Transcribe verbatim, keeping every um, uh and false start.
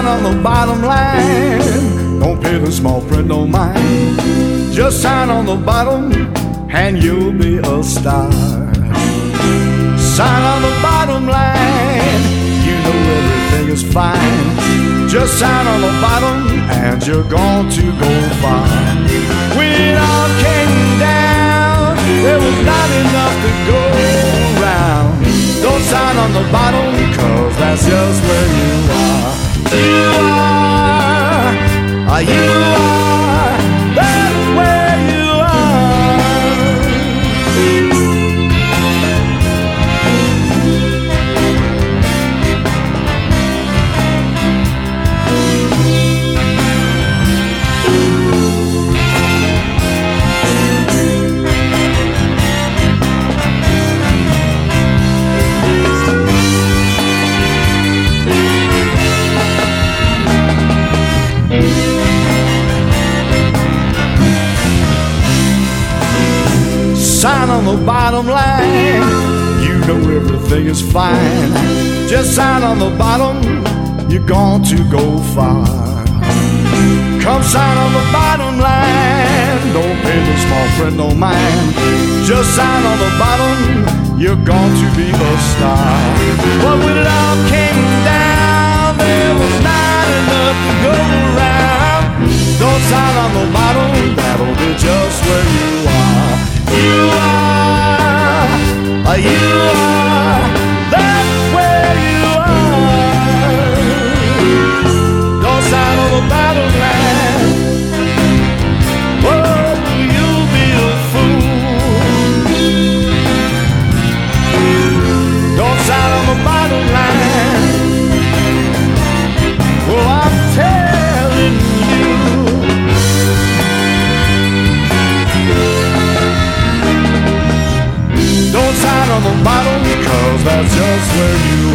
on the bottom line. Don't pay the small print, don't mind. Just sign on the bottom and you'll be a star. Sign on the bottom line, you know everything is fine. Just sign on the bottom and you're going to go far. When it all came down, there was not enough to go around. Don't sign on the bottom, cause that's just where you are. You are, are you are, that's where you sign on the bottom line, you know everything is fine. Just sign on the bottom, you're going to go far. Come sign on the bottom line, don't pay the small print, no mind. Just sign on the bottom, you're going to be a star. But when it all came down, there was not enough to go around. Don't sign on the bottom, that'll be just where you are. You are, you are, that's where you are. Don't sign on the bottom line, oh, you'll be a fool. Don't sign on the bottom line, oh, I'm telling you. Don't sign on the bottom, cause that's just where you